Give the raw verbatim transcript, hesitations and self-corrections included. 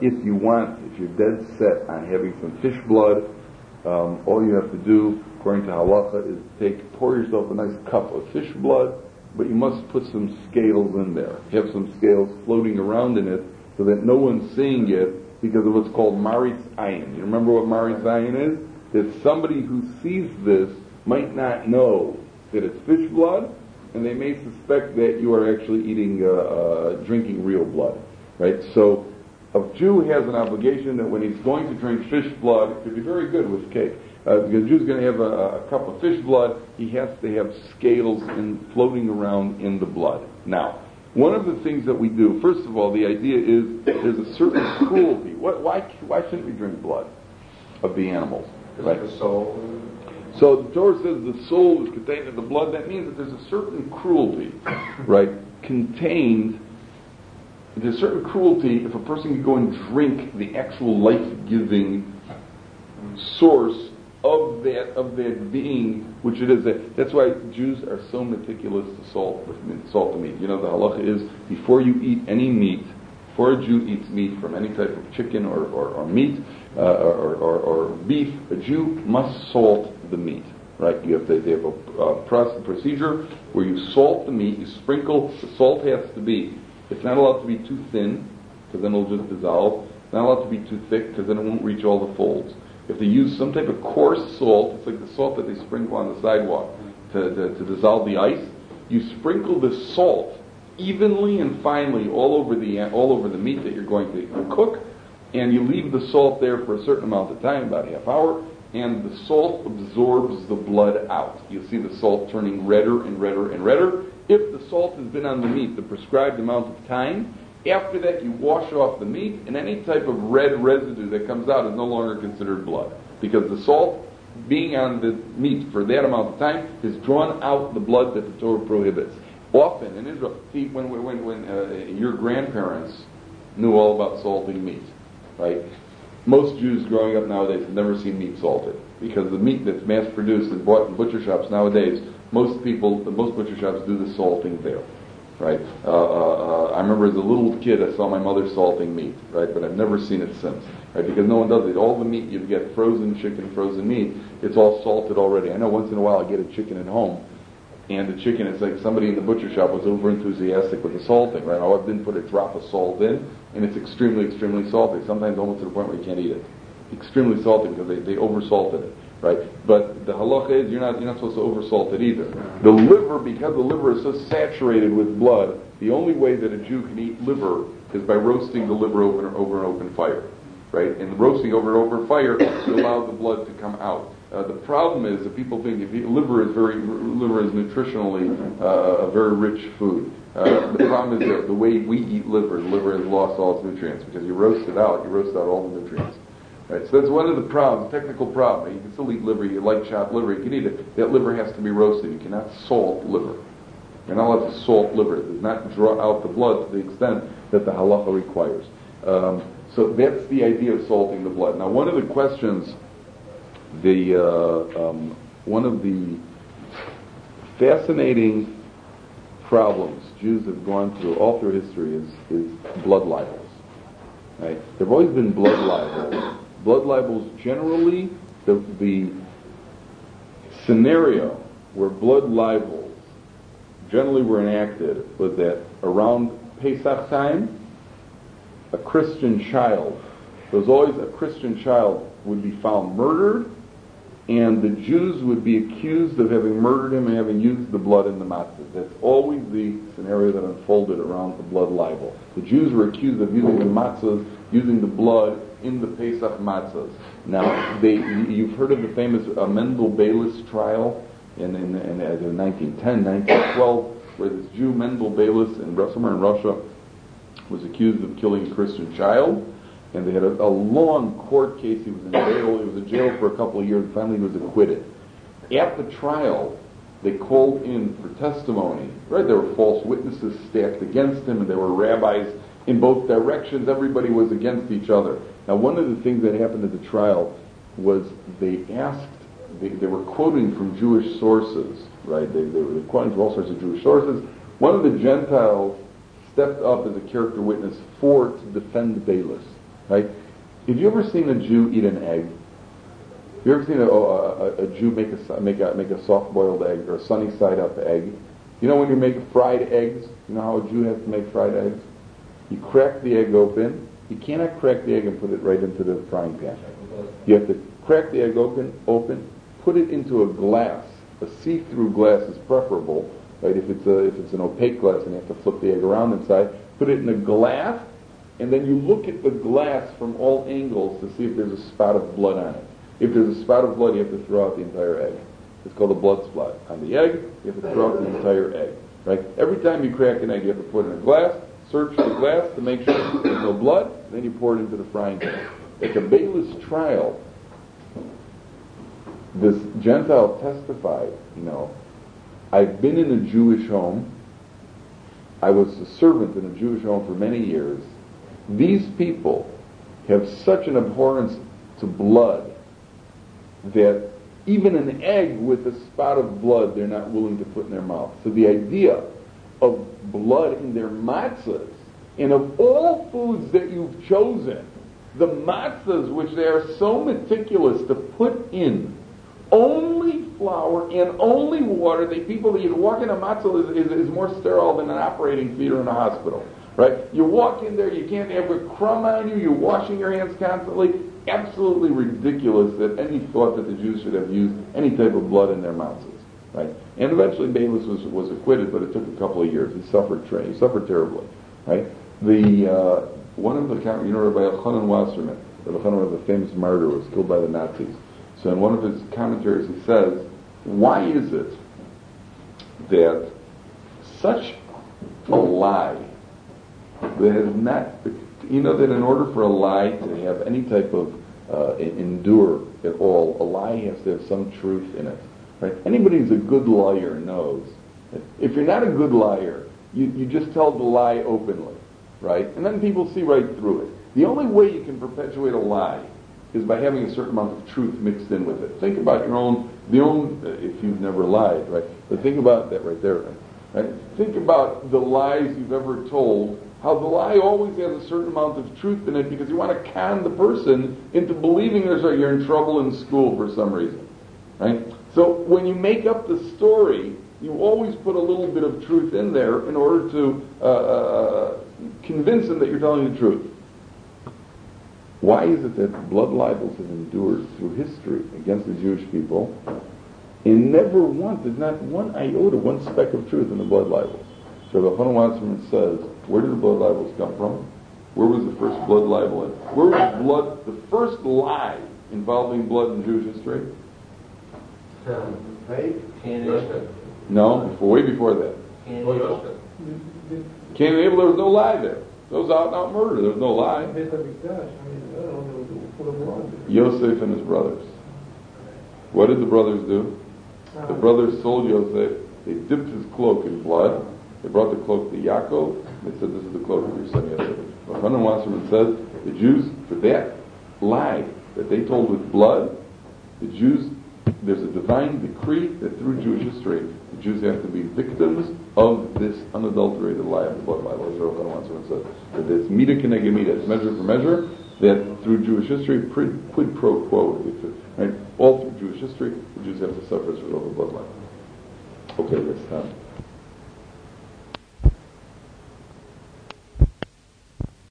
if you want, if you're dead set on having some fish blood, um, all you have to do, according to halacha, is take, pour yourself a nice cup of fish blood, but you must put some scales in there. Have some scales floating around in it so that no one's seeing it because of what's called maritz ayin. You remember what maritz ayin is? That somebody who sees this might not know that it's fish blood, and they may suspect that you are actually eating, uh, uh, drinking real blood, right? So, a Jew has an obligation that when he's going to drink fish blood, it could be very good with cake. Uh, because a Jew's going to have a, a cup of fish blood, he has to have scales in, floating around in the blood. Now, one of the things that we do, first of all, the idea is there's a certain cruelty. What, why, why shouldn't we drink blood of the animals? Right? The soul. So the Torah says the soul is contained in the blood. That means that there's a certain cruelty, right, contained. There's a certain cruelty if a person can go and drink the actual life-giving source of that of that being, which it is. That, that's why Jews are so meticulous to salt salt the meat. You know, the halacha is before you eat any meat, before a Jew eats meat from any type of chicken or, or, or meat uh, or, or, or beef, a Jew must salt the meat. Right? You have to they have a uh, process, procedure where you salt the meat. You sprinkle. The salt has to be. It's not allowed to be too thin because then it'll just dissolve. It's not allowed to be too thick because then it won't reach all the folds. If they use some type of coarse salt, it's like the salt that they sprinkle on the sidewalk to, to, to dissolve the ice. You sprinkle the salt evenly and finely all over the all over the meat that you're going to cook, and you leave the salt there for a certain amount of time, about a half hour, and the salt absorbs the blood out. You'll see the salt turning redder and redder and redder. If the salt has been on the meat the prescribed amount of time, after that you wash off the meat, and any type of red residue that comes out is no longer considered blood. Because the salt being on the meat for that amount of time has drawn out the blood that the Torah prohibits. Often in Israel, see, when, when, when uh, your grandparents knew all about salting meat, right? Most Jews growing up nowadays have never seen meat salted. Because the meat that's mass produced and bought in butcher shops nowadays, most people, most butcher shops do the salting there, right? Uh, uh, uh, I remember as a little kid I saw my mother salting meat, right? But I've never seen it since, right? Because no one does it. All the meat you get, frozen chicken, frozen meat, it's all salted already. I know once in a while I get a chicken at home, and the chicken, it's like somebody in the butcher shop was over enthusiastic with the salting, right? Oh, I didn't put a drop of salt in, and it's extremely, extremely salty. Sometimes almost to the point where you can't eat it. Extremely salty because they, they over salted it. Right, but the halacha is you're not you're not supposed to oversalt it either. The liver, because the liver is so saturated with blood, the only way that a Jew can eat liver is by roasting the liver over over an open fire, right? And roasting over an open fire allows the blood to come out. Uh, the problem is that people think if you, liver is very liver is nutritionally uh, a very rich food. Uh, the problem is that the way we eat liver, the liver has lost all its nutrients because you roast it out. You roast out all the nutrients. Right, so that's one of the problems, technical problem. You can still eat liver, you like chopped liver, you can eat it. That liver has to be roasted. You cannot salt liver. You're not allowed to salt liver. It does not draw out the blood to the extent that the halacha requires. Um, so that's the idea of salting the blood. Now, one of the questions, the uh, um, one of the fascinating problems Jews have gone through all through history is, is blood libels. Right? There have always been blood libels. Blood libels, generally, the, the scenario where blood libels generally were enacted was that around Pesach time, a Christian child, there was always a Christian child would be found murdered, and the Jews would be accused of having murdered him and having used the blood in the matzahs. That's always the scenario that unfolded around the blood libel. The Jews were accused of using the matzahs, using the blood in the Pesach matzahs. Now, they, you've heard of the famous uh, Mendel Bayless trial in, in, in, in nineteen ten, nineteen twelve, where this Jew, Mendel Bayless, in, somewhere in Russia, was accused of killing a Christian child. And they had a, a long court case. He was in jail. He was in jail for a couple of years. Finally, he was acquitted. At the trial, they called in for testimony. Right, there were false witnesses stacked against him, and there were rabbis in both directions. Everybody was against each other. Now, one of the things that happened at the trial was they asked. They, they were quoting from Jewish sources. Right, they, they were quoting from all sorts of Jewish sources. One of the Gentiles stepped up as a character witness for to defend Bayless. right? Have you ever seen a Jew eat an egg? Have you ever seen a, a, a Jew make a make a make a soft-boiled egg or a sunny side up egg? You know when you make fried eggs, you know how a Jew has to make fried eggs? You crack the egg open. You cannot crack the egg and put it right into the frying pan. You have to crack the egg open, open, put it into a glass. A see-through glass is preferable, right? If it's a, if it's an opaque glass and you have to flip the egg around inside, put it in a glass, and then you look at the glass from all angles to see if there's a spot of blood on it. If there's a spot of blood, you have to throw out the entire egg. It's called a blood spot. On the egg, you have to throw out the entire egg, right? Every time you crack an egg, you have to put it in a glass, search the glass to make sure there's no blood, then you pour it into the frying pan. At the Bayless trial, this Gentile testified, you know, I've been in a Jewish home. I was a servant in a Jewish home for many years. These people have such an abhorrence to blood that even an egg with a spot of blood they're not willing to put in their mouth. So the idea of blood in their matzahs, and of all foods that you've chosen, the matzahs which they are so meticulous to put in only flour and only water, the people that you walk in a matzah is, is, is more sterile than an operating theater in a hospital, right? You walk in there, you can't have a crumb on you, you're washing your hands constantly. Absolutely ridiculous that any thought that the Jews should have used any type of blood in their matzahs, right? And eventually Bayless was, was acquitted, but it took a couple of years. He suffered, tra- he suffered terribly, right? The uh, one of the you know Rabbi Elchanan Wasserman, Rabbi Elchanan was a famous martyr, was killed by the Nazis. So in one of his commentaries he says, why is it that such a lie that has not, you know that in order for a lie to have any type of uh, endure at all, a lie has to have some truth in it, right? Anybody who's a good liar knows that if you're not a good liar, you, you just tell the lie openly, right? And then people see right through it. The only way you can perpetuate a lie is by having a certain amount of truth mixed in with it. Think about your own, the own, uh, if you've never lied, right? But think about that right there, right? right? Think about the lies you've ever told, how the lie always has a certain amount of truth in it because you want to con the person into believing there's a, you're in trouble in school for some reason, right? So when you make up the story, you always put a little bit of truth in there in order to uh, uh, convince them that you're telling the truth. Why is it that blood libels have endured through history against the Jewish people, and never once, there's not one iota, one speck of truth in the blood libels? So Rabbi Elchanan Wasserman says, where did the blood libels come from? Where was the first blood libel in? Where was blood, the first lie involving blood in Jewish history? No, before, way before that. Cain and Abel, there was no lie there. There was out and out murder. There was no lie. Yosef and his brothers. What did the brothers do? The brothers sold Yosef. They dipped his cloak in blood. They brought the cloak to Yaakov. They said, this is the cloak of your son Yosef. Elchanan Wasserman says, the Jews, for that lie that they told with blood, the Jews, there's a divine decree that through Jewish history, the Jews have to be victims of this unadulterated lie of the blood libel. As Elchanan Wasserman says, that it's mida keneged mida, it's measure for measure, that through Jewish history, quid pro quo, right? All through Jewish history, the Jews have to suffer as a result of blood libel. Okay, let's stop.